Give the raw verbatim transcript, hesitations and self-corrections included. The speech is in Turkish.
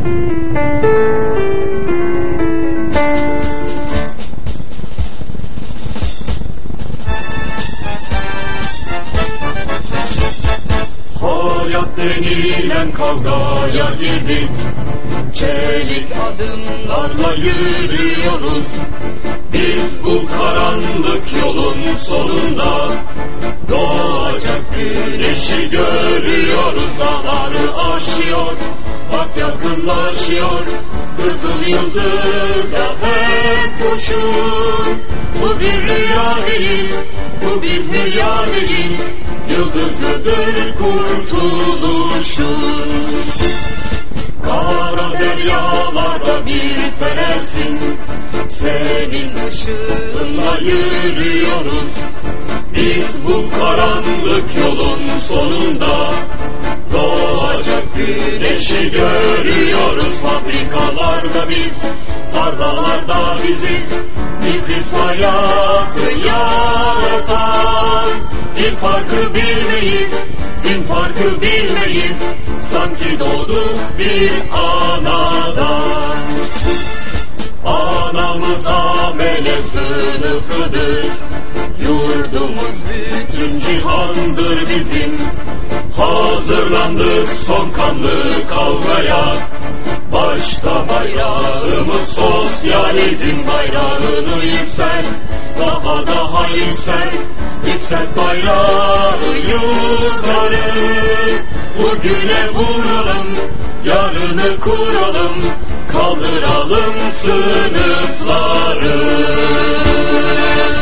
Hayat denilen kavgaya girdik, çelik adımlarla yürüyoruz. Biz bu karanlık yolun sonunda doğacak güneşi görüyoruz. Dağları aşıyor, bak yakınlaşıyor, kızıl yıldıza hep koşun. Bu bir rüya değil, bu bir hülya değil, yıldızıdır kurtuluşun. Kara deryalarda bir fenersin, senin ışığınla yürüyoruz. Biz bu karanlık yolun sonunda doğacak güneşi görüyoruz. Fabrikalarda biz, tarlalarda biziz, biziz hayatı yaratan. Din farkı bilmeyiz, din farkı bilmeyiz, sanki doğduk bir anadan. Anamız amele sınıfıdır, yurdumuz bütün cihandır bizim. Hazırlandık son kanlı kavgaya, başta bayrağımız sosyalizm. Bayrağını yüksel, daha daha yüksel, yükselt bayrağı yukarı. Bugüne vuralım, yarını kuralım, kaldıralım sınıfları.